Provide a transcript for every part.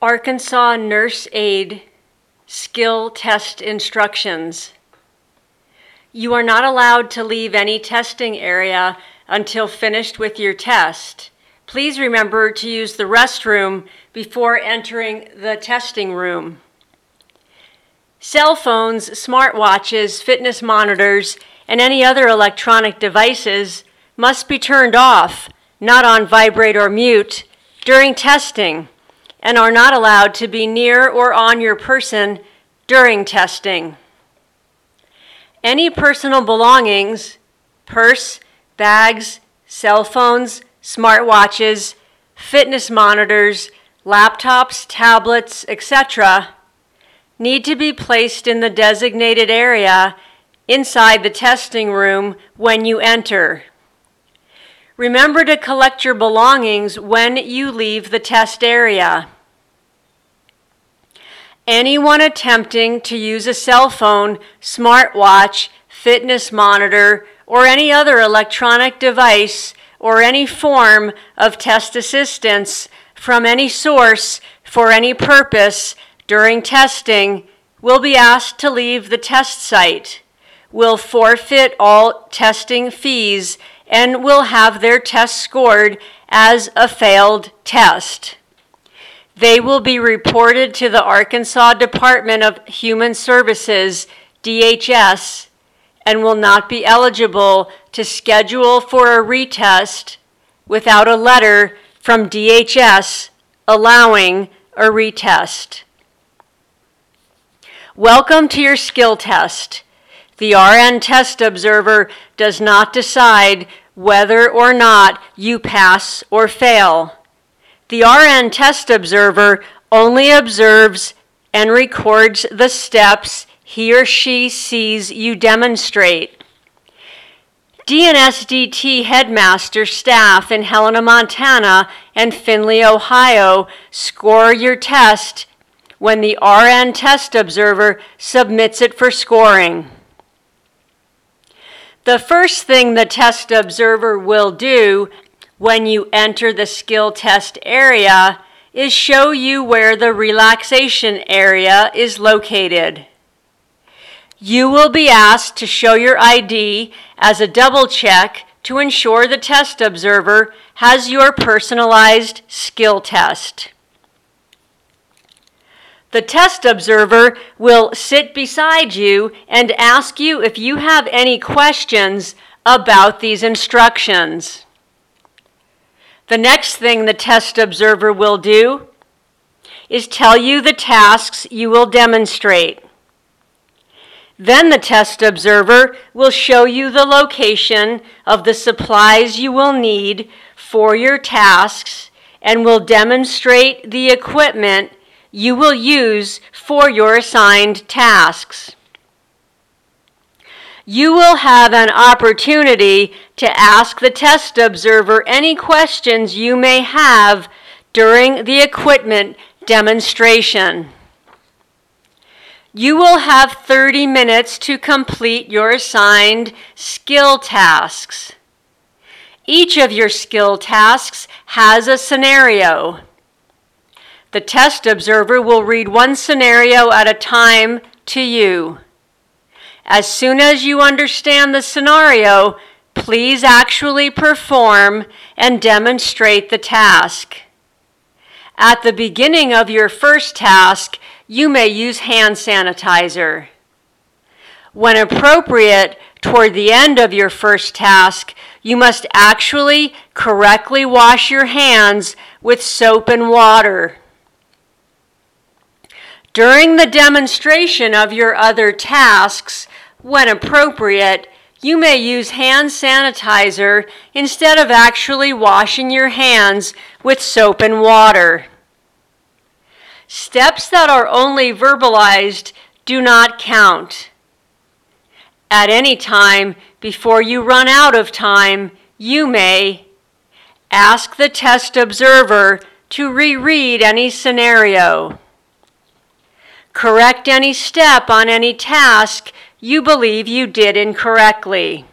Arkansas Nurse Aide Skill Test Instructions. You are not allowed to leave any testing area until finished with your test. Please remember to use the restroom before entering the testing room. Cell phones, smartwatches, fitness monitors, and any other electronic devices must be turned off, not on vibrate or mute, during testing, and are not allowed to be near or on your person during testing. Any personal belongings, purse, bags, cell phones, smartwatches, fitness monitors, laptops, tablets, etc., need to be placed in the designated area inside the testing room when you enter. Remember to collect your belongings when you leave the test area. Anyone attempting to use a cell phone, smartwatch, fitness monitor, or any other electronic device or any form of test assistance from any source for any purpose during testing will be asked to leave the test site, will forfeit all testing fees, and will have their test scored as a failed test. They will be reported to the Arkansas Department of Human Services, DHS, and will not be eligible to schedule for a retest without a letter from DHS allowing a retest. Welcome to your skill test. The RN Test Observer does not decide whether or not you pass or fail. The RN Test Observer only observes and records the steps he or she sees you demonstrate. DNSDT headmaster staff in Helena, Montana and Findlay, Ohio score your test when the RN Test Observer submits it for scoring. The first thing the test observer will do when you enter the skill test area is show you where the relaxation area is located. You will be asked to show your ID as a double check to ensure the test observer has your personalized skill test. The test observer will sit beside you and ask you if you have any questions about these instructions. The next thing the test observer will do is tell you the tasks you will demonstrate. Then the test observer will show you the location of the supplies you will need for your tasks and will demonstrate the equipment you will use for your assigned tasks. You will have an opportunity to ask the test observer any questions you may have during the equipment demonstration. You will have 30 minutes to complete your assigned skill tasks. Each of your skill tasks has a scenario. The test observer will read one scenario at a time to you. As soon as you understand the scenario, please actually perform and demonstrate the task. At the beginning of your first task, you may use hand sanitizer. When appropriate, toward the end of your first task, you must actually correctly wash your hands with soap and water. During the demonstration of your other tasks, when appropriate, you may use hand sanitizer instead of actually washing your hands with soap and water. Steps that are only verbalized do not count. At any time, before you run out of time, you may ask the test observer to reread any scenario. Correct any step on any task you believe you did incorrectly.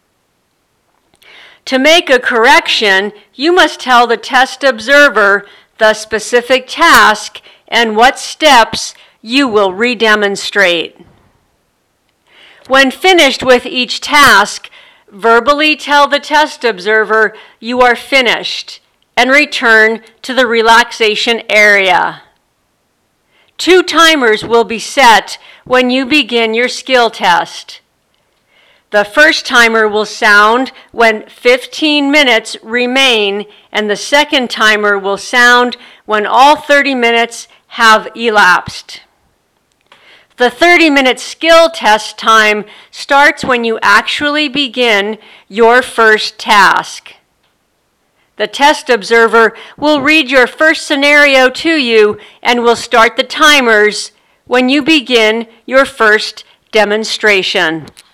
To make a correction, you must tell the test observer the specific task and what steps you will redemonstrate. When finished with each task, verbally tell the test observer you are finished and return to the relaxation area. 2 timers will be set when you begin your skill test. The first timer will sound when 15 minutes remain, and the second timer will sound when all 30 minutes have elapsed. The 30-minute skill test time starts when you actually begin your first task. The test observer will read your first scenario to you and will start the timers when you begin your first demonstration.